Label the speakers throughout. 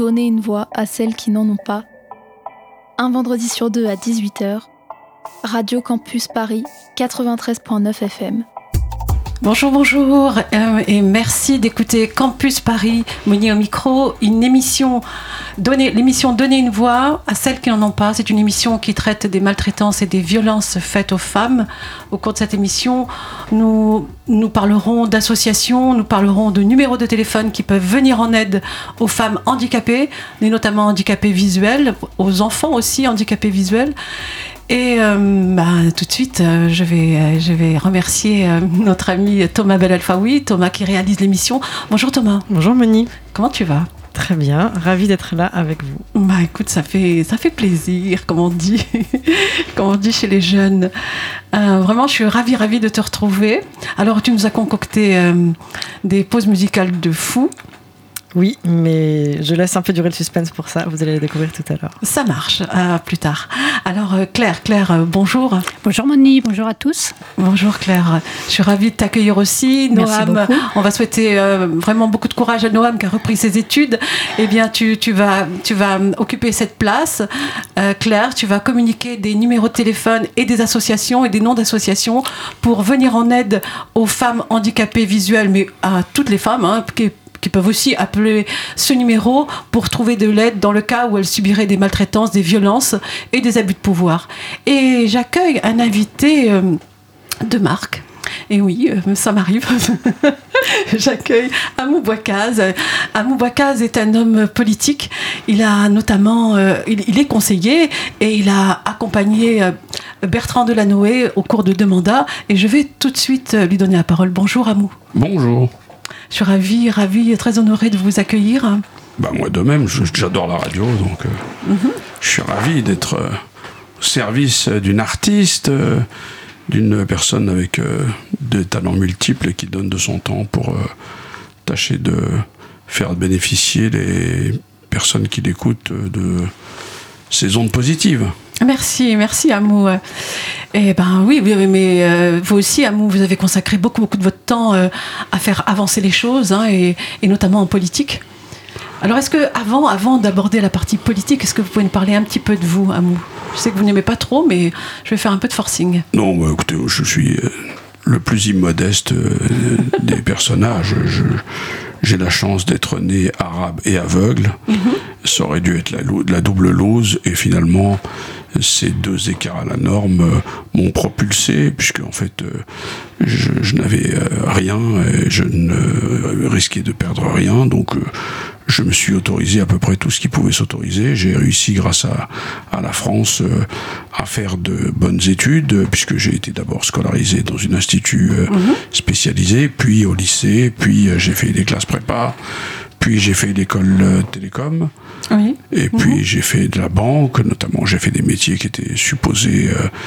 Speaker 1: donner une voix à celles qui n'en ont pas. Un vendredi sur deux à 18h, Radio Campus Paris, 93.9 FM.
Speaker 2: Bonjour, et merci d'écouter Campus Paris, Moni au micro, l'émission Donner une voix à celles qui n'en ont pas. C'est une émission qui traite des maltraitances et des violences faites aux femmes. Au cours de cette émission, nous parlerons d'associations, nous parlerons de numéros de téléphone qui peuvent venir en aide aux femmes handicapées, mais notamment handicapées visuelles, aux enfants aussi handicapés visuels. Et tout de suite, je vais remercier notre ami Thomas Belalfaoui, Thomas qui réalise l'émission. Bonjour Thomas.
Speaker 3: Bonjour Moni.
Speaker 2: Comment tu vas ?
Speaker 3: Très bien, ravie d'être là avec vous.
Speaker 2: Écoute, ça fait plaisir, comme on dit chez les jeunes. Vraiment, je suis ravie de te retrouver. Alors, tu nous as concocté des pauses musicales de fou.
Speaker 3: Oui, mais je laisse un peu durer le suspense pour ça. Vous allez le découvrir tout à l'heure.
Speaker 2: Ça marche, plus tard. Alors Claire, bonjour.
Speaker 4: Bonjour Moni, bonjour à tous.
Speaker 2: Bonjour Claire, je suis ravie de t'accueillir aussi.
Speaker 4: Merci
Speaker 2: Noam,
Speaker 4: beaucoup.
Speaker 2: On va souhaiter vraiment beaucoup de courage à Noam qui a repris ses études. Eh bien, tu vas occuper cette place. Claire, tu vas communiquer des numéros de téléphone et des associations et des noms d'associations pour venir en aide aux femmes handicapées visuelles, mais à toutes les femmes qui peuvent aussi appeler ce numéro pour trouver de l'aide dans le cas où elles subiraient des maltraitances, des violences et des abus de pouvoir. Et j'accueille un invité de marque. Et oui, ça m'arrive. J'accueille Amou Bouakaz. Amou Bouakaz est un homme politique. Il a notamment, il est conseiller et il a accompagné Bertrand Delanoë au cours de 2 mandats. Et je vais tout de suite lui donner la parole. Bonjour Amou.
Speaker 5: Bonjour.
Speaker 2: Je suis ravie, très honorée de vous accueillir.
Speaker 5: Moi de même, j'adore la radio, donc je suis ravi d'être au service d'une artiste, d'une personne avec des talents multiples et qui donne de son temps pour tâcher de faire bénéficier les personnes qui l'écoutent de ces ondes positives.
Speaker 2: Merci Amou. Eh ben oui, mais vous aussi Amou, vous avez consacré beaucoup de votre temps à faire avancer les choses et notamment en politique. Alors est-ce que avant d'aborder la partie politique, est-ce que vous pouvez nous parler un petit peu de vous, Amou ? Je sais que vous n'aimez pas trop, mais je vais faire un peu de forcing.
Speaker 5: Non, écoutez, je suis le plus immodeste des personnages. J'ai la chance d'être né arabe et aveugle. Ça aurait dû être la double lose, et finalement ces 2 écarts à la norme m'ont propulsé, puisque en fait je n'avais rien et je ne risquais de perdre rien, donc je me suis autorisé à peu près tout ce qui pouvait s'autoriser. J'ai réussi grâce à la France à faire de bonnes études, puisque j'ai été d'abord scolarisé dans un institut spécialisé, puis au lycée, puis j'ai fait des classes prépa, puis j'ai fait l'école télécom.
Speaker 2: Oui.
Speaker 5: Et puis j'ai fait de la banque, notamment j'ai fait des métiers qui étaient supposés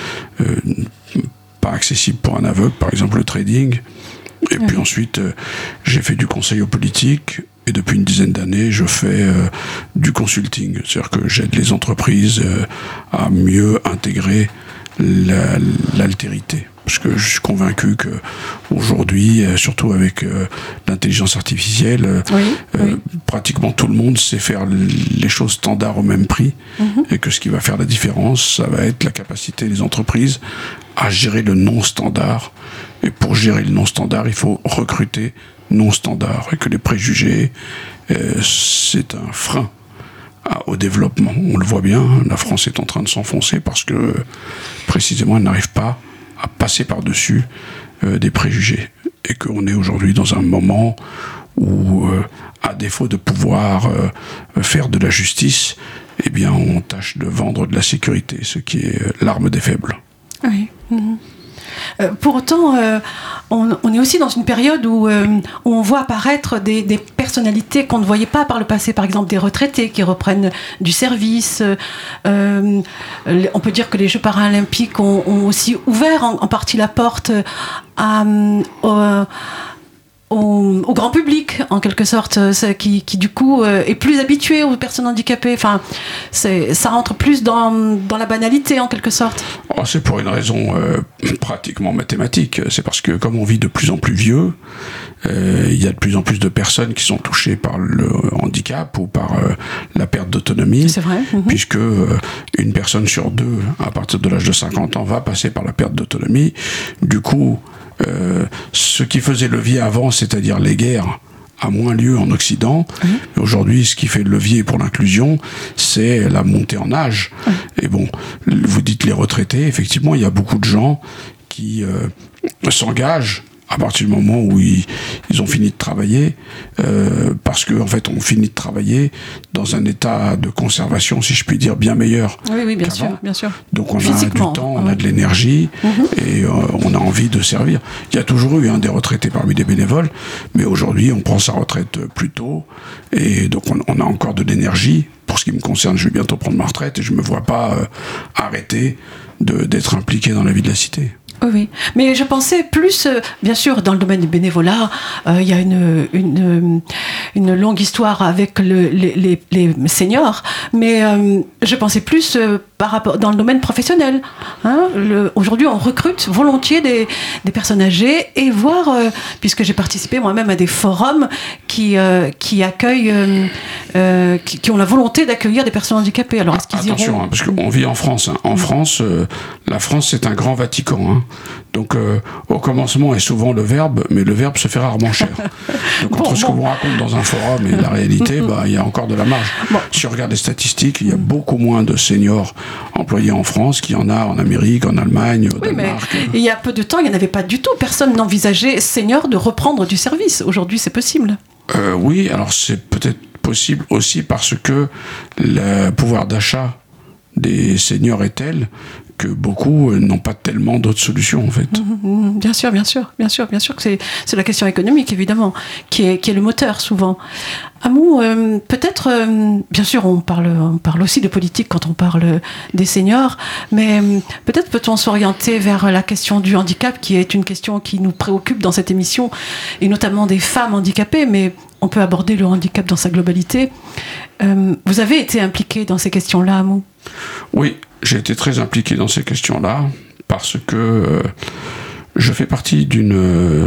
Speaker 5: pas accessibles pour un aveugle, par exemple le trading. Et puis ensuite j'ai fait du conseil aux politiques, et depuis une dizaine d'années je fais du consulting, c'est-à-dire que j'aide les entreprises à mieux intégrer l'altérité. Parce que je suis convaincu qu'aujourd'hui, surtout avec l'intelligence artificielle, pratiquement tout le monde sait faire les choses standards au même prix, et que ce qui va faire la différence, ça va être la capacité des entreprises à gérer le non-standard. Et pour gérer le non-standard, il faut recruter non-standard, et que les préjugés, c'est un frein au développement. On le voit bien, la France est en train de s'enfoncer parce que précisément elle n'arrive pas à passer par-dessus des préjugés, et qu'on est aujourd'hui dans un moment où, à défaut de pouvoir faire de la justice, eh bien on tâche de vendre de la sécurité, ce qui est l'arme des faibles.
Speaker 2: Oui. Pour autant, on est aussi dans une période où on voit apparaître des personnalités qu'on ne voyait pas par le passé, par exemple des retraités qui reprennent du service. On peut dire que les Jeux paralympiques ont aussi ouvert en partie la porte aux au grand public, en quelque sorte, qui du coup est plus habitué aux personnes handicapées. Enfin, ça rentre plus dans la banalité, en quelque sorte.
Speaker 5: C'est pour une raison pratiquement mathématique. C'est parce que comme on vit de plus en plus vieux, il y a de plus en plus de personnes qui sont touchées par le handicap ou par la perte d'autonomie.
Speaker 2: C'est vrai.
Speaker 5: Puisque une personne sur deux, à partir de l'âge de 50 ans, va passer par la perte d'autonomie. Du coup, ce qui faisait levier avant, c'est-à-dire les guerres, a moins lieu en Occident. Aujourd'hui, ce qui fait le levier pour l'inclusion, c'est la montée en âge. Et bon, vous dites les retraités, effectivement, il y a beaucoup de gens qui s'engagent à partir du moment où ils ont fini de travailler, parce qu'en fait, on finit de travailler dans un état de conservation, si je puis dire, bien meilleur.
Speaker 2: Oui, bien
Speaker 5: qu'avant.
Speaker 2: sûr, bien sûr.
Speaker 5: Donc on a du temps, on a de l'énergie, et on a envie de servir. Il y a toujours eu des retraités parmi les bénévoles, mais aujourd'hui, on prend sa retraite plus tôt, et donc on a encore de l'énergie. Pour ce qui me concerne, je vais bientôt prendre ma retraite, et je ne me vois pas arrêter d'être impliqué dans la vie de la cité.
Speaker 2: Oui, mais je pensais plus, bien sûr, dans le domaine du bénévolat, il y a une longue histoire avec les seniors, mais je pensais plus par rapport dans le domaine professionnel. Aujourd'hui, on recrute volontiers des personnes âgées et voir, puisque j'ai participé moi-même à des forums qui accueillent, qui ont la volonté d'accueillir des personnes handicapées. Alors, est-ce qu'ils
Speaker 5: attention, parce qu'on vit en France. En France, la France, c'est un grand Vatican. Donc, au commencement est souvent le verbe, mais le verbe se fait rarement cher. Donc, entre ce qu'on vous raconte dans un forum et la réalité, il y a encore de la marge. Si on regarde les statistiques, il y a beaucoup moins de seniors employés en France qu'il y en a en Amérique, en Allemagne, au Danemark.
Speaker 2: Mais il y a peu de temps, il n'y en avait pas du tout. Personne n'envisageait, seniors, de reprendre du service. Aujourd'hui, c'est possible.
Speaker 5: Oui, alors c'est peut-être possible aussi parce que le pouvoir d'achat des seniors est tel que beaucoup n'ont pas tellement d'autres solutions, en fait.
Speaker 2: Bien sûr que c'est la question économique, évidemment, qui est le moteur, souvent. Amou, peut-être, bien sûr, on parle aussi de politique quand on parle des seniors, mais peut-être peut-on s'orienter vers la question du handicap, qui est une question qui nous préoccupe dans cette émission, et notamment des femmes handicapées, mais on peut aborder le handicap dans sa globalité. Vous avez été impliqué dans ces questions-là, Amou ?
Speaker 5: Oui, j'ai été très impliqué dans ces questions-là parce que je fais partie d'une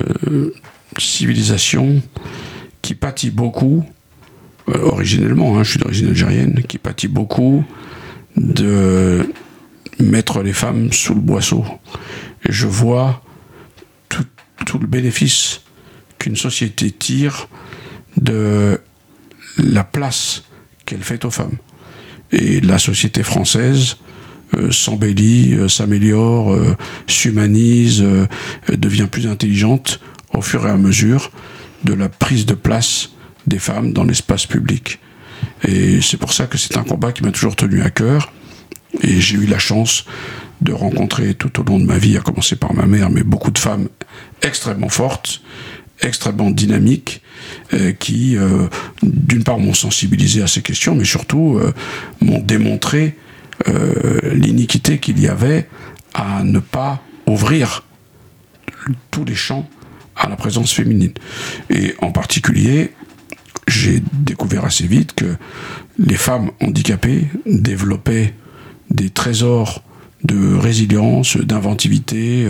Speaker 5: civilisation qui pâtit beaucoup, originellement, je suis d'origine algérienne, qui pâtit beaucoup de mettre les femmes sous le boisseau. Et je vois tout le bénéfice qu'une société tire de la place qu'elle fait aux femmes. Et la société française s'embellit, s'améliore, s'humanise, devient plus intelligente au fur et à mesure de la prise de place des femmes dans l'espace public. Et c'est pour ça que c'est un combat qui m'a toujours tenu à cœur. Et j'ai eu la chance de rencontrer tout au long de ma vie, à commencer par ma mère, mais beaucoup de femmes extrêmement fortes, extrêmement dynamiques, qui, d'une part, m'ont sensibilisé à ces questions, mais surtout m'ont démontré l'iniquité qu'il y avait à ne pas ouvrir tous les champs à la présence féminine. Et en particulier, j'ai découvert assez vite que les femmes handicapées développaient des trésors de résilience, d'inventivité,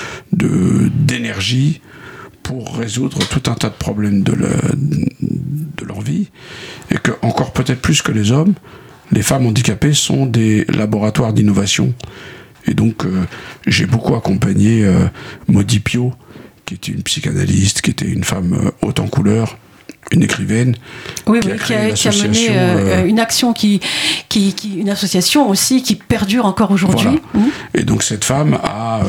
Speaker 5: d'énergie pour résoudre tout un tas de problèmes de leur vie, et que, encore peut-être plus que les hommes, les femmes handicapées sont des laboratoires d'innovation. Et donc, j'ai beaucoup accompagné Maudie Piot, qui était une psychanalyste, qui était une femme haute en couleur, une écrivaine,
Speaker 2: qui a mené une action une association aussi qui perdure encore aujourd'hui.
Speaker 5: Voilà. Et donc cette femme a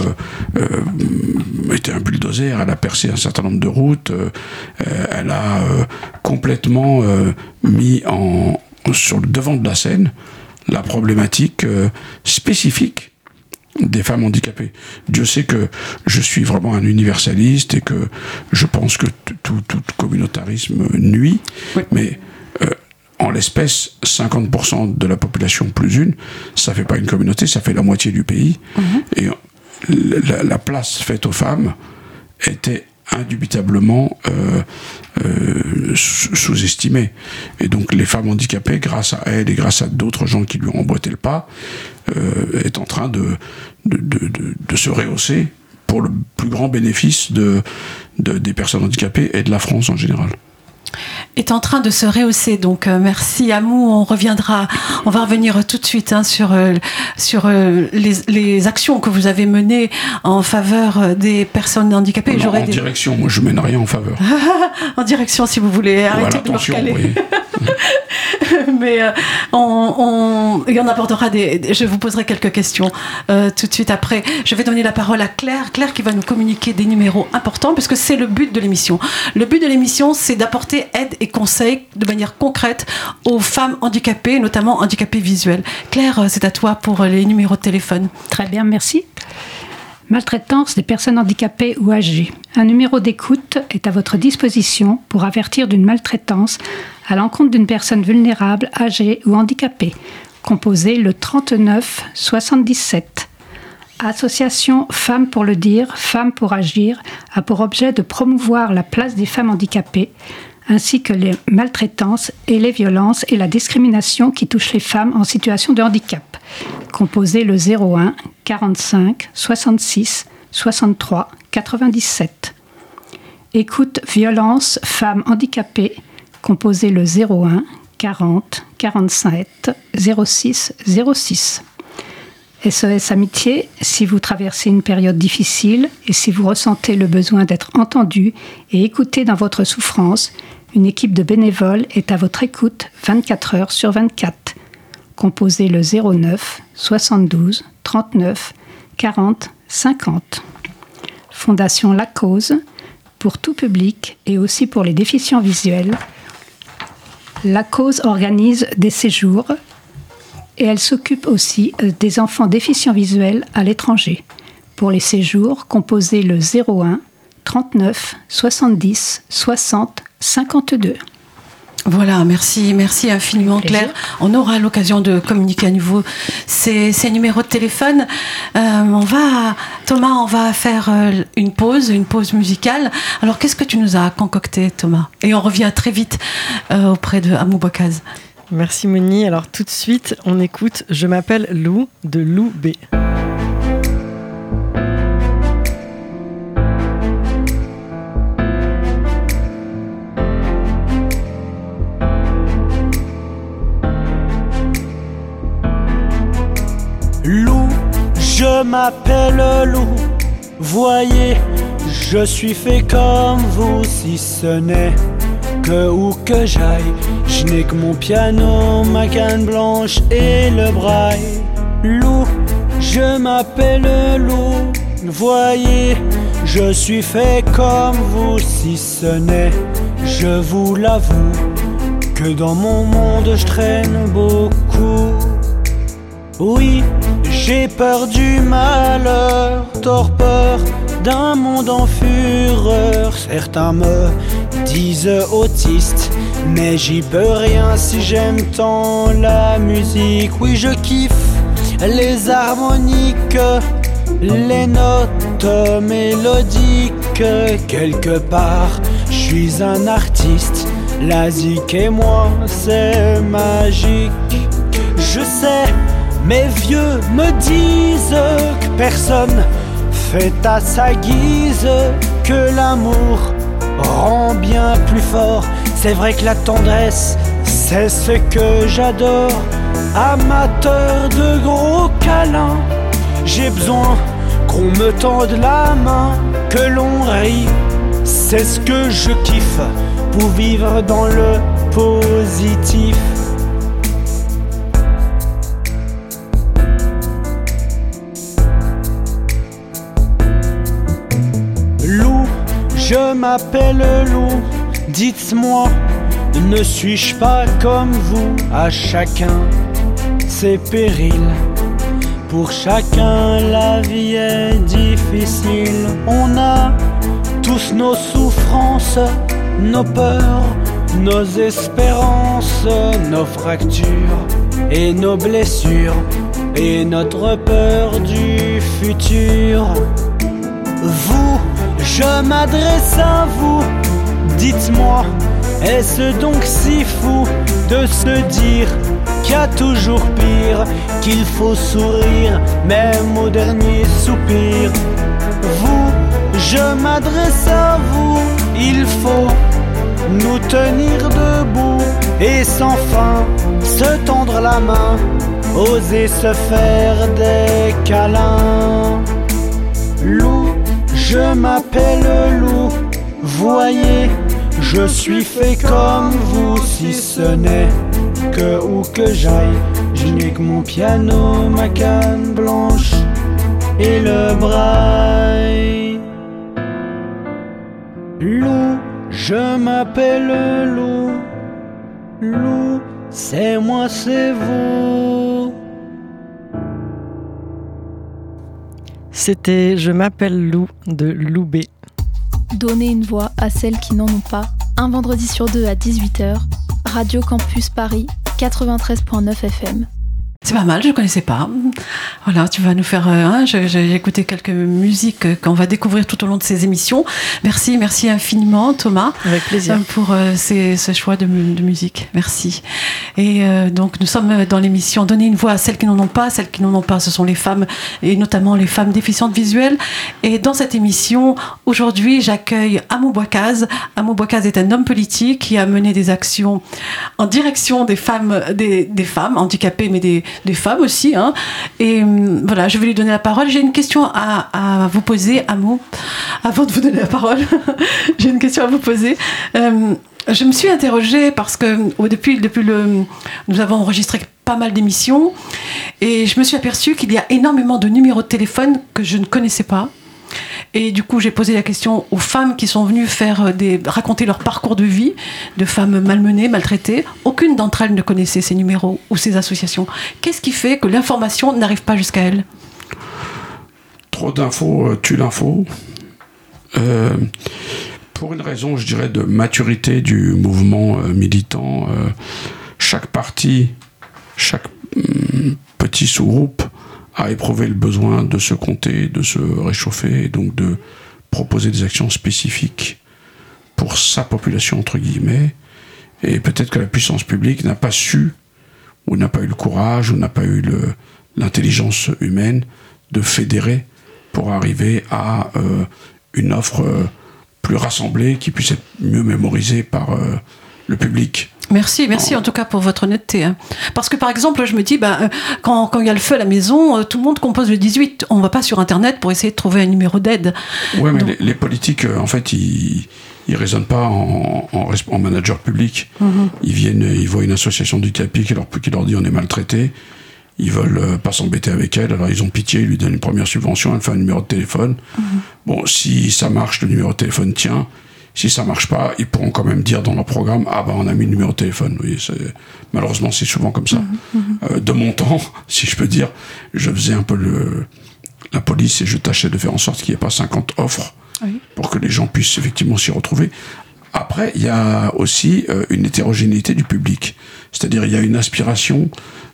Speaker 5: été un bulldozer, elle a percé un certain nombre de routes, elle a complètement mis sur le devant de la scène la problématique spécifique des femmes handicapées. Dieu sait que je suis vraiment un universaliste et que je pense que tout communautarisme nuit, oui. Mais en l'espèce, 50% de la population plus une, ça fait pas une communauté, ça fait la moitié du pays. Et la place faite aux femmes était indubitablement sous-estimé. Et donc les femmes handicapées, grâce à elle et grâce à d'autres gens qui lui ont emboîté le pas, est en train de se rehausser pour le plus grand bénéfice des personnes handicapées et de la France en général.
Speaker 2: Est en train de se rehausser. Donc merci Amou, on va revenir tout de suite sur les actions que vous avez menées en faveur des personnes handicapées.
Speaker 5: Non, direction, moi je mène rien en faveur.
Speaker 2: En direction, si vous voulez. Arrêtez de me recaler. Mais on abordera je vous poserai quelques questions tout de suite après. Je vais donner la parole à Claire qui va nous communiquer des numéros importants, puisque c'est le but de l'émission. Le but de l'émission, c'est d'apporter aide et conseils de manière concrète aux femmes handicapées, notamment handicapées visuelles. Claire, c'est à toi pour les numéros de téléphone.
Speaker 4: Très bien, merci. Maltraitance des personnes handicapées ou âgées. Un numéro d'écoute est à votre disposition pour avertir d'une maltraitance à l'encontre d'une personne vulnérable, âgée ou handicapée. Composez le 39 77. Association Femmes pour le dire, Femmes pour agir a pour objet de promouvoir la place des femmes handicapées, ainsi que les maltraitances et les violences et la discrimination qui touchent les femmes en situation de handicap. Composez le 01 45 66 63 97. Écoute violence femmes handicapées. Composez le 01 40 47 06 06. SOS Amitié, si vous traversez une période difficile et si vous ressentez le besoin d'être entendu et écouté dans votre souffrance, une équipe de bénévoles est à votre écoute 24 heures sur 24. Composez le 09 72 39 40 50. Fondation La Cause, pour tout public et aussi pour les déficients visuels. La Cause organise des séjours et elle s'occupe aussi des enfants déficients visuels à l'étranger. Pour les séjours, composez le 01 39 70 60 52.
Speaker 2: Voilà, merci infiniment Claire. On aura l'occasion de communiquer à nouveau ces numéros de téléphone. Thomas, on va faire une pause musicale. Alors qu'est-ce que tu nous as concocté, Thomas ? Et on revient très vite auprès de Amou Bokaz.
Speaker 3: Merci Moni. Alors tout de suite, on écoute Je m'appelle Lou de Lou B.
Speaker 6: Lou, je m'appelle Lou. Voyez, je suis fait comme vous, si ce n'est que où que j'aille, je n'ai que mon piano, ma canne blanche et le braille. Lou, je m'appelle Lou. Voyez, je suis fait comme vous, si ce n'est, je vous l'avoue, que dans mon monde je traîne beaucoup. Oui, j'ai peur du malheur, torpeur d'un monde en fureur. Certains me disent autiste, mais j'y peux rien si j'aime tant la musique. Oui, je kiffe les harmoniques, les notes mélodiques. Quelque part, je suis un artiste, la zik et moi, c'est magique. Je sais, mes vieux me disent que personne fait à sa guise, que l'amour rend bien plus fort. C'est vrai que la tendresse, c'est ce que j'adore. Amateur de gros câlins, j'ai besoin qu'on me tende la main, que l'on rit, c'est ce que je kiffe, pour vivre dans le positif. Lou, je m'appelle Lou, dites-moi, ne suis-je pas comme vous? À chacun ses périls, pour chacun la vie est difficile. On a tous nos souffrances, nos peurs, nos espérances, nos fractures et nos blessures, et notre peur du futur. Vous, je m'adresse à vous. Dites-moi, est-ce donc si fou de se dire qu'il y a toujours pire, qu'il faut sourire même au dernier soupir? Vous, je m'adresse à vous, il faut nous tenir debout et sans fin se tendre la main, oser se faire des câlins. Lou, je m'appelle Lou, voyez, je suis fait comme vous, si ce n'est que où que j'aille, je n'ai que mon piano, ma canne blanche et le braille. Lou, je m'appelle Lou, Lou, c'est moi, c'est vous.
Speaker 3: C'était Je m'appelle Lou de Lou B.
Speaker 1: Donner une voix à celles qui n'en ont pas, un vendredi sur 2 à 18h, Radio Campus Paris, 93.9 FM.
Speaker 2: C'est pas mal, je connaissais pas. Voilà, tu vas nous faire... j'ai écouté quelques musiques qu'on va découvrir tout au long de ces émissions. Merci infiniment Thomas.
Speaker 3: Avec plaisir.
Speaker 2: Pour ce choix de musique. Merci. Et donc nous sommes dans l'émission Donner une voix à celles qui n'en ont pas. Celles qui n'en ont pas, ce sont les femmes, et notamment les femmes déficientes visuelles. Et dans cette émission, aujourd'hui, j'accueille Amo Bouakaz. Amo Bouakaz est un homme politique qui a mené des actions en direction des femmes handicapées, mais des femmes aussi, hein. Et voilà, je vais lui donner la parole. J'ai une question à vous poser, Amo, avant de vous donner la parole. J'ai une question à vous poser. Je me suis interrogée parce que nous avons enregistré pas mal d'émissions et je me suis aperçue qu'il y a énormément de numéros de téléphone que je ne connaissais pas. Et du coup, j'ai posé la question aux femmes qui sont venues raconter leur parcours de vie, de femmes malmenées, maltraitées. Aucune d'entre elles ne connaissait ces numéros ou ces associations. Qu'est-ce qui fait que l'information n'arrive pas jusqu'à elles ?
Speaker 5: Trop d'infos tue l'info. Pour une raison, je dirais, de maturité du mouvement militant, chaque parti, chaque petit sous-groupe a éprouvé le besoin de se compter, de se réchauffer, et donc de proposer des actions spécifiques pour sa population, entre guillemets. Et peut-être que la puissance publique n'a pas su, ou n'a pas eu le courage, ou n'a pas eu l'intelligence humaine de fédérer pour arriver à une offre plus rassemblée, qui puisse être mieux mémorisée par le public.
Speaker 2: Merci en tout cas pour votre honnêteté. Hein. Parce que par exemple, je me dis, quand il y a le feu à la maison, tout le monde compose le 18. On ne va pas sur Internet pour essayer de trouver un numéro d'aide.
Speaker 5: Oui, mais donc... les politiques, en fait, ils raisonnent pas en manager public. Mm-hmm. Ils voient une association handicapée qui leur dit on est maltraité. Ils veulent pas s'embêter avec elle, alors ils ont pitié, ils lui donnent une première subvention, elle fait un numéro de téléphone. Mm-hmm. Bon, si ça marche, le numéro de téléphone tient. Si ça marche pas, ils pourront quand même dire dans leur programme on a mis le numéro de téléphone. Oui, malheureusement, c'est souvent comme ça. Mm-hmm. De mon temps, si je peux dire, je faisais un peu la police et je tâchais de faire en sorte qu'il n'y ait pas 50 offres pour que les gens puissent effectivement s'y retrouver. Après, il y a aussi une hétérogénéité du public. C'est-à-dire, il y a une aspiration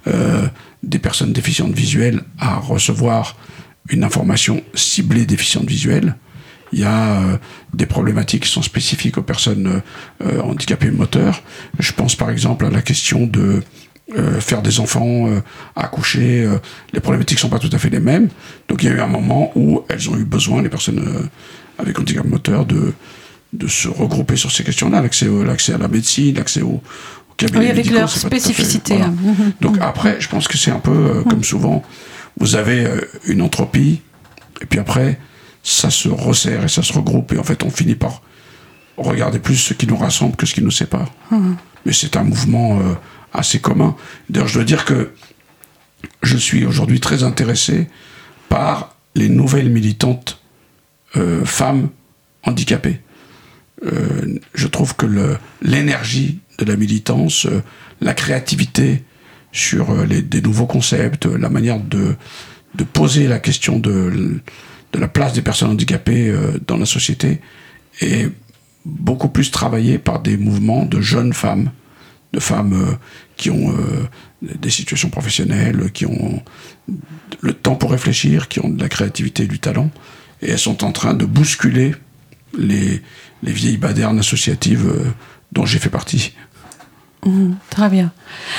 Speaker 5: des personnes déficientes visuelles à recevoir une information ciblée déficiente visuelle. Il y a des problématiques qui sont spécifiques aux personnes handicapées moteurs. Je pense par exemple à la question de faire des enfants, accoucher. Les problématiques ne sont pas tout à fait les mêmes. Donc il y a eu un moment où elles ont eu besoin, les personnes avec handicap moteur, de se regrouper sur ces questions-là. L'accès à la médecine, l'accès au cabinet médicaux.
Speaker 2: Avec leur spécificité.
Speaker 5: Voilà. Donc après, je pense que c'est un peu comme souvent. Vous avez une entropie, et puis après... ça se resserre et ça se regroupe, et en fait on finit par regarder plus ce qui nous rassemble que ce qui nous sépare. Mais c'est un mouvement assez commun. D'ailleurs, je dois dire que je suis aujourd'hui très intéressé par les nouvelles militantes femmes handicapées. Je trouve que l'énergie de la militance, la créativité sur des nouveaux concepts, la manière de poser la question de la place des personnes handicapées dans la société est beaucoup plus travaillée par des mouvements de jeunes femmes, de femmes qui ont des situations professionnelles, qui ont le temps pour réfléchir, qui ont de la créativité et du talent, et elles sont en train de bousculer les vieilles badernes associatives dont j'ai fait partie.
Speaker 2: Très bien.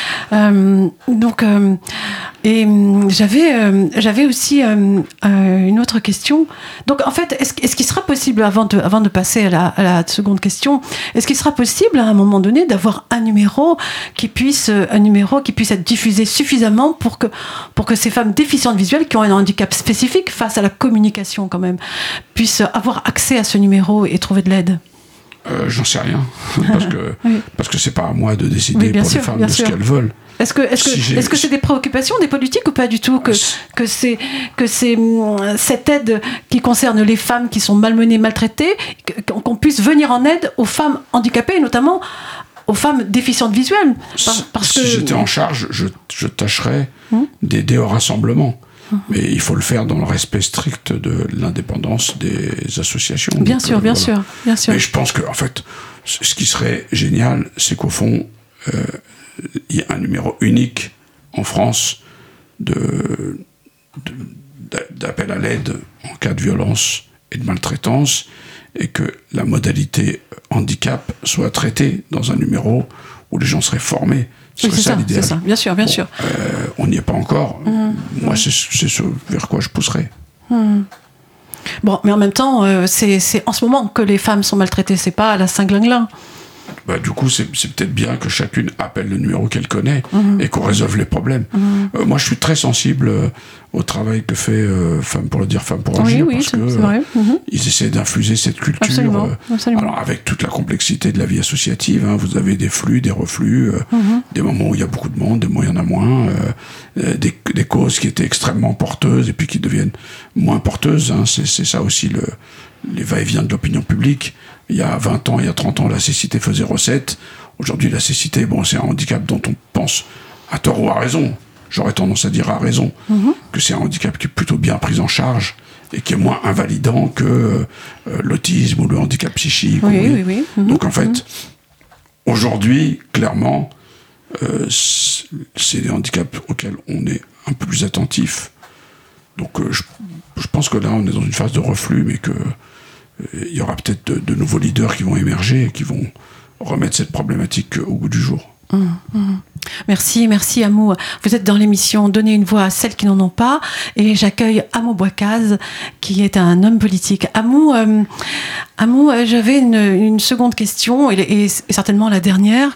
Speaker 2: J'avais aussi une autre question. Donc, en fait, est-ce qu'il sera possible, avant de passer à la seconde question, est-ce qu'il sera possible, à un moment donné, d'avoir un numéro qui puisse être diffusé suffisamment pour que ces femmes déficientes visuelles qui ont un handicap spécifique face à la communication, quand même, puissent avoir accès à ce numéro et trouver de l'aide?
Speaker 5: J'en sais rien, parce que c'est pas à moi de décider pour les femmes de ce qu'elles veulent.
Speaker 2: Est-ce que c'est des préoccupations des politiques ou pas du tout que c'est cette aide qui concerne les femmes qui sont malmenées, maltraitées, qu'on puisse venir en aide aux femmes handicapées et notamment aux femmes déficientes visuelles?
Speaker 5: Si j'étais en charge, je tâcherais d'aider au rassemblement. Mais il faut le faire dans le respect strict de l'indépendance des associations.
Speaker 2: Bien sûr.
Speaker 5: Mais je pense que, en fait, ce qui serait génial, c'est qu'au fond, il y a un numéro unique en France d'appel à l'aide en cas de violence et de maltraitance, et que la modalité handicap soit traitée dans un numéro où les gens seraient formés.
Speaker 2: Oui, c'est ça, l'idéal. C'est ça, bien sûr.
Speaker 5: On n'y est pas encore. Moi, c'est ce vers quoi je pousserais.
Speaker 2: Bon, mais en même temps, c'est en ce moment que les femmes sont maltraitées, c'est pas à la Saint-Glinglin.
Speaker 5: Du coup, c'est peut-être bien que chacune appelle le numéro qu'elle connaît et qu'on résolve les problèmes. Moi, je suis très sensible au travail que fait Femmes pour le dire, Femmes pour agir, parce que ils essaient d'infuser cette culture.
Speaker 2: Absolument.
Speaker 5: Alors, avec toute la complexité de la vie associative, vous avez des flux, des reflux, des moments où il y a beaucoup de monde, des moments où il y en a moins, des causes qui étaient extrêmement porteuses et puis qui deviennent moins porteuses. C'est ça aussi les va-et-vient de l'opinion publique. Il y a 20 ans, il y a 30 ans, la cécité faisait recette. Aujourd'hui, la cécité, c'est un handicap dont on pense à tort ou à raison. J'aurais tendance à dire à raison que c'est un handicap qui est plutôt bien pris en charge et qui est moins invalidant que l'autisme ou le handicap psychique.
Speaker 2: Oui.
Speaker 5: Donc en fait, aujourd'hui, clairement, c'est des handicaps auxquels on est un peu plus attentif. Donc je pense que là, on est dans une phase de reflux, mais que il y aura peut-être de nouveaux leaders qui vont émerger et qui vont remettre cette problématique au goût du jour.
Speaker 2: Merci Amou. Vous êtes dans l'émission Donner une voix à celles qui n'en ont pas, et j'accueille Amou Bouakaz, qui est un homme politique. Amou, j'avais une seconde question, et certainement la dernière.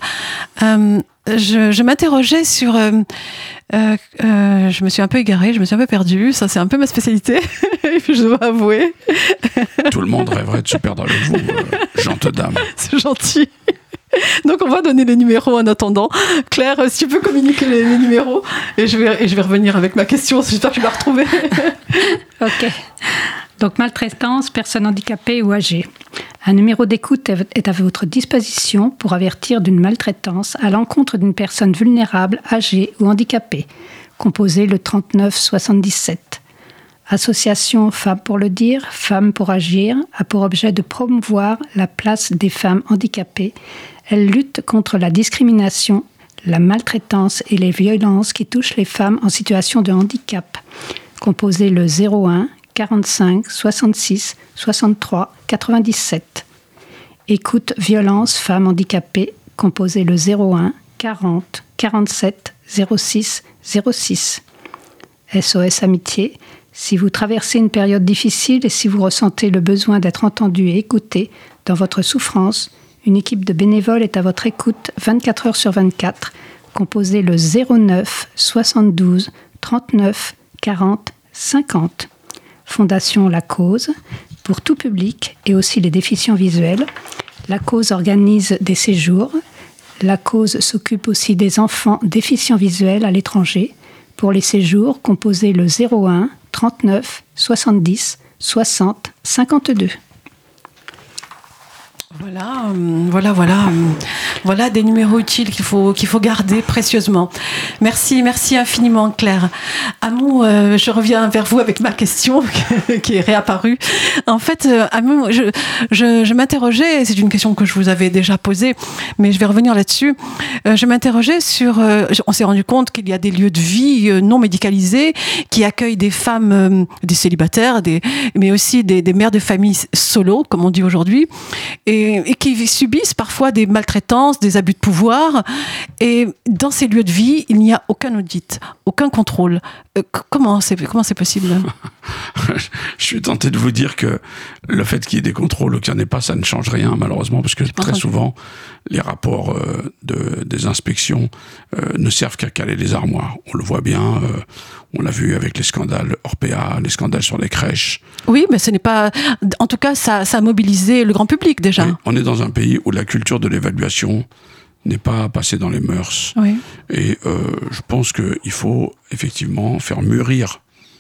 Speaker 2: Je m'interrogeais sur... je me suis un peu égarée, je me suis un peu perdue. Ça, c'est un peu ma spécialité, je dois avouer.
Speaker 5: Tout le monde rêverait de se perdre avec vous, gente dame.
Speaker 2: C'est gentil. Donc, on va donner les numéros en attendant. Claire, si tu peux communiquer les numéros, et je vais revenir avec ma question. J'espère que tu vas retrouver.
Speaker 4: Ok. Donc, maltraitance, personnes handicapées ou âgées. Un numéro d'écoute est à votre disposition pour avertir d'une maltraitance à l'encontre d'une personne vulnérable, âgée ou handicapée. Composez le 39 77. Association Femmes pour le dire, Femmes pour agir a pour objet de promouvoir la place des femmes handicapées. Elle lutte contre la discrimination, la maltraitance et les violences qui touchent les femmes en situation de handicap. Composez le 01 45 66 63 97. Écoute violence femmes handicapées. Composez le 01 40 47 06 06. SOS Amitié. Si vous traversez une période difficile et si vous ressentez le besoin d'être entendu et écouté dans votre souffrance, une équipe de bénévoles est à votre écoute 24 heures sur 24. Composez le 09 72 39 40 50. Fondation La Cause, pour tout public et aussi les déficients visuels. La Cause organise des séjours. La Cause s'occupe aussi des enfants déficients visuels à l'étranger. Pour les séjours, composez le 01 39 70 60 52.
Speaker 2: Voilà des numéros utiles qu'il faut garder précieusement. Merci infiniment, Claire. Amou, je reviens vers vous avec ma question qui est réapparue. En fait, Amou, je m'interrogeais, c'est une question que je vous avais déjà posée, mais je vais revenir là-dessus. Je m'interrogeais sur, on s'est rendu compte qu'il y a des lieux de vie non médicalisés qui accueillent des femmes, des célibataires, mais aussi des mères de famille solo, comme on dit aujourd'hui, et qui subissent parfois des maltraitances, des abus de pouvoir. Et dans ces lieux de vie, il n'y a aucun audit, aucun contrôle. Comment c'est possible ?
Speaker 5: Je suis tenté de vous dire que le fait qu'il y ait des contrôles ou qu'il n'y en ait pas, ça ne change rien, malheureusement, parce que très souvent, les rapports des inspections ne servent qu'à caler les armoires. On le voit bien, on l'a vu avec les scandales Orpea, les scandales sur les crèches.
Speaker 2: Oui, mais ce n'est pas... En tout cas, ça a mobilisé le grand public, déjà.
Speaker 5: Oui, on est dans un pays où la culture de l'évaluation n'est pas passée dans les mœurs.
Speaker 2: Oui.
Speaker 5: Et je pense qu'il faut effectivement faire mûrir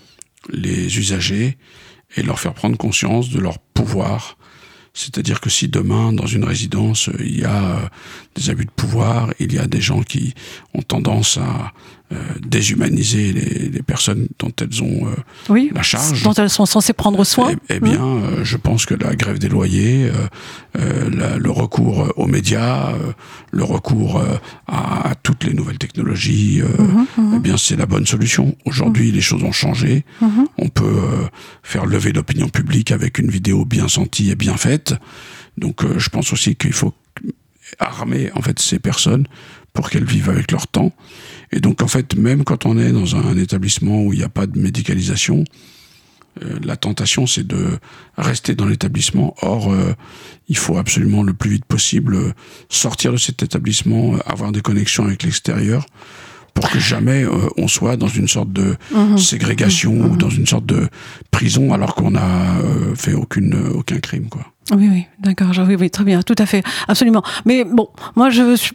Speaker 5: les usagers et leur faire prendre conscience de leur pouvoir. C'est-à-dire que si demain, dans une résidence, il y a des abus de pouvoir, il y a des gens qui ont tendance à déshumaniser les personnes dont elles ont la charge,
Speaker 2: dont elles sont censées prendre soin.
Speaker 5: Eh bien, je pense que la grève des loyers, le recours aux médias, le recours à toutes les nouvelles technologies, eh bien, c'est la bonne solution. Aujourd'hui, les choses ont changé. On peut faire lever l'opinion publique avec une vidéo bien sentie et bien faite. Donc, je pense aussi qu'il faut armer en fait ces personnes pour qu'elles vivent avec leur temps. Et donc, en fait, même quand on est dans un établissement où il n'y a pas de médicalisation, la tentation, c'est de rester dans l'établissement. Or, il faut absolument le plus vite possible sortir de cet établissement, avoir des connexions avec l'extérieur, pour que jamais on soit dans une sorte de ségrégation ou dans une sorte de prison alors qu'on n'a fait aucun crime, quoi.
Speaker 2: Oui, d'accord, oui, très bien, tout à fait, absolument. Mais bon, moi,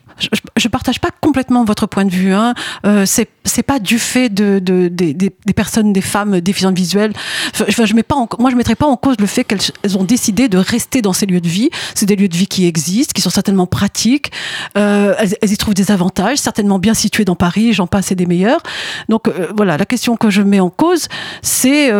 Speaker 2: je partage pas complètement votre point de vue. Hein. C'est pas du fait des personnes, des femmes déficientes visuelles. Je mettrais pas en cause le fait qu'elles ont décidé de rester dans ces lieux de vie. C'est des lieux de vie qui existent, qui sont certainement pratiques. Elles y trouvent des avantages, certainement bien situés dans Paris. J'en passe et des meilleurs. Donc voilà, la question que je mets en cause, c'est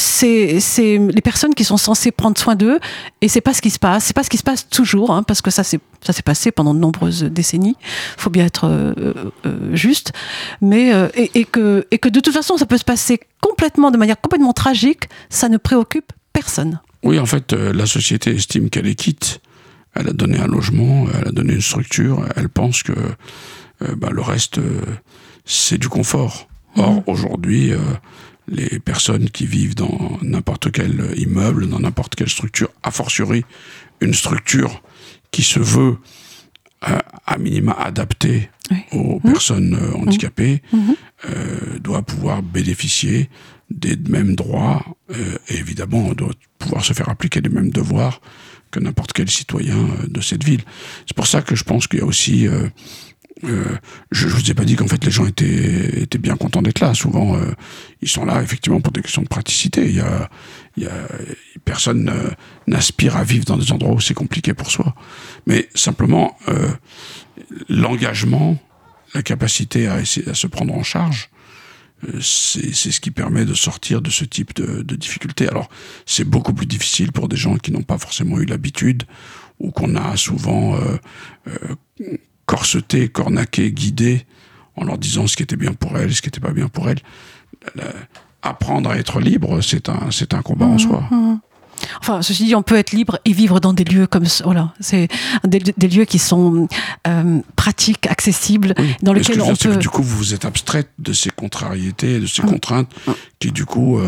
Speaker 2: les personnes qui sont censées prendre soin d'eux, et c'est pas ce qui se passe. C'est pas ce qui se passe toujours, hein, parce que ça s'est passé pendant de nombreuses décennies. Faut bien être juste, mais et que de toute façon, ça peut se passer de manière complètement tragique. Ça ne préoccupe personne.
Speaker 5: Oui, en fait, la société estime qu'elle est quitte. Elle a donné un logement, elle a donné une structure. Elle pense que le reste, c'est du confort. Or, aujourd'hui, les personnes qui vivent dans n'importe quel immeuble, dans n'importe quelle structure, a fortiori une structure qui se veut à minima adaptée aux personnes handicapées, doit pouvoir bénéficier des mêmes droits et évidemment doit pouvoir se faire appliquer les mêmes devoirs que n'importe quel citoyen de cette ville. C'est pour ça que je pense qu'il y a aussi... je vous ai pas dit qu'en fait les gens étaient bien contents d'être là. Souvent, ils sont là effectivement pour des questions de praticité. Personne n'aspire à vivre dans des endroits où c'est compliqué pour soi. Mais simplement, l'engagement, la capacité à se prendre en charge, c'est ce qui permet de sortir de ce type de difficultés. Alors, c'est beaucoup plus difficile pour des gens qui n'ont pas forcément eu l'habitude ou qu'on a souvent corseté, cornaqué, guidé en leur disant ce qui était bien pour elles, ce qui n'était pas bien pour elles. Apprendre à être libre, c'est un combat en soi.
Speaker 2: Enfin, ceci dit, on peut être libre et vivre dans des lieux comme voilà, c'est des lieux qui sont pratiques, accessibles, dans lesquels on peut.
Speaker 5: Du coup, vous vous êtes abstraite de ces contrariétés, de ces contraintes qui, du coup,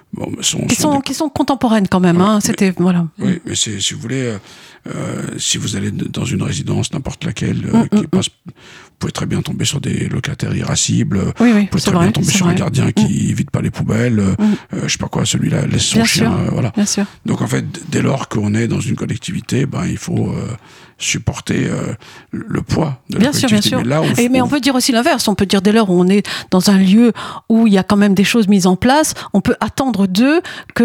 Speaker 2: qui sont contemporaines quand même.
Speaker 5: Voilà.
Speaker 2: C'était voilà.
Speaker 5: Oui, mais si vous voulez, si vous allez dans une résidence, n'importe laquelle, qui passe, vous pouvez très bien tomber sur des locataires irascibles.
Speaker 2: Oui,
Speaker 5: vous pouvez très bien tomber sur un gardien qui vide pas les poubelles. Je sais pas quoi, celui-là laisse son chien. Voilà.
Speaker 2: Bien sûr.
Speaker 5: Donc en fait, dès lors qu'on est dans une collectivité, il faut supporter le poids de la collectivité.
Speaker 2: Bien sûr. Mais on peut dire aussi l'inverse. On peut dire dès lors où on est dans un lieu où il y a quand même des choses mises en place, on peut attendre vivre d'eux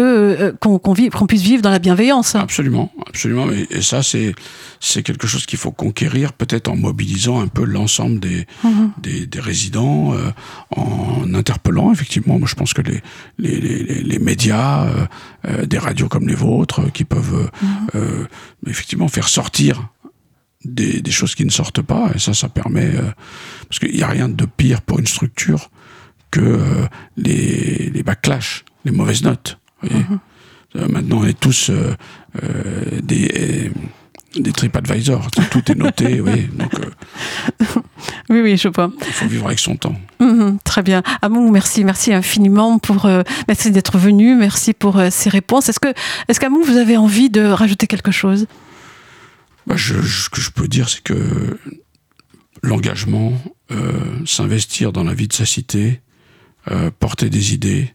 Speaker 2: qu'on puisse vivre dans la bienveillance.
Speaker 5: Absolument. Et ça, c'est quelque chose qu'il faut conquérir, peut-être en mobilisant un peu l'ensemble des résidents, en interpellant, effectivement. Moi, je pense que les médias, des radios comme les vôtres, qui peuvent effectivement faire sortir des choses qui ne sortent pas, et ça permet... parce qu'il n'y a rien de pire pour une structure que les backlash, les mauvaises notes. Vous voyez. Maintenant, on est tous des TripAdvisor, tout est noté. Oui, donc,
Speaker 2: oui, je vois.
Speaker 5: Il faut vivre avec son temps.
Speaker 2: Très bien. Amou, merci infiniment merci d'être venu, merci pour ces réponses. Est-ce qu'Amou, vous avez envie de rajouter quelque chose?
Speaker 5: Ce que je peux dire, c'est que l'engagement, s'investir dans la vie de sa cité, porter des idées,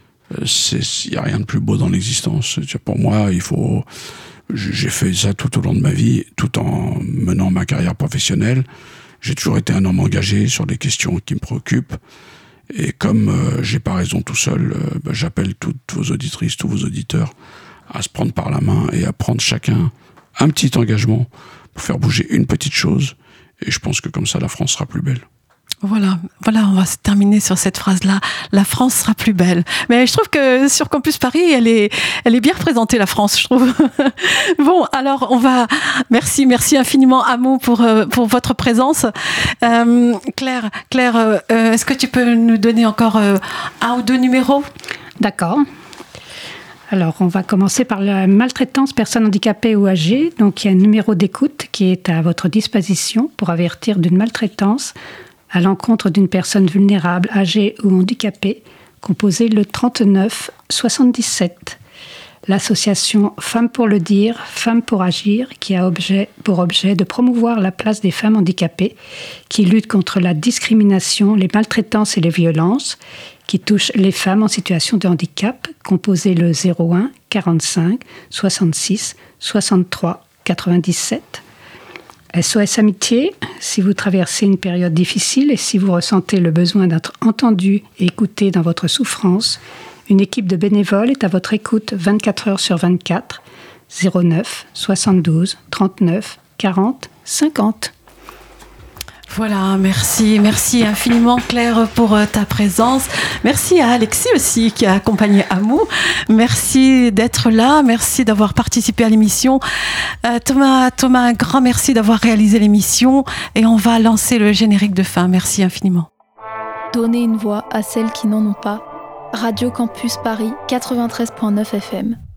Speaker 5: il n'y a rien de plus beau dans l'existence. Pour moi, j'ai fait ça tout au long de ma vie, tout en menant ma carrière professionnelle. J'ai toujours été un homme engagé sur les questions qui me préoccupent. Et comme j'ai pas raison tout seul, j'appelle toutes vos auditrices, tous vos auditeurs à se prendre par la main et à prendre chacun un petit engagement pour faire bouger une petite chose. Et je pense que comme ça, la France sera plus belle.
Speaker 2: Voilà, on va se terminer sur cette phrase-là. La France sera plus belle. Mais je trouve que sur Campus Paris, elle est bien représentée, la France, je trouve. Bon, alors merci infiniment Amou pour votre présence. Claire, est-ce que tu peux nous donner encore un ou deux numéros?
Speaker 4: D'accord. Alors, on va commencer par la maltraitance personnes handicapées ou âgées. Donc, il y a un numéro d'écoute qui est à votre disposition pour avertir d'une maltraitance à l'encontre d'une personne vulnérable, âgée ou handicapée, composé le 39 77. L'association Femmes pour le dire, Femmes pour agir, qui a pour objet de promouvoir la place des femmes handicapées, qui lutte contre la discrimination, les maltraitances et les violences, qui touchent les femmes en situation de handicap, composé le 01 45 66 63 97. SOS Amitié, si vous traversez une période difficile et si vous ressentez le besoin d'être entendu et écouté dans votre souffrance, une équipe de bénévoles est à votre écoute 24 heures sur 24, 09 72 39 40 50.
Speaker 2: Voilà, merci infiniment Claire pour ta présence. Merci à Alexis aussi qui a accompagné Amou. Merci d'être là, merci d'avoir participé à l'émission. Thomas, un grand merci d'avoir réalisé l'émission et on va lancer le générique de fin. Merci infiniment.
Speaker 1: Donner une voix à celles qui n'en ont pas. Radio Campus Paris 93.9 FM.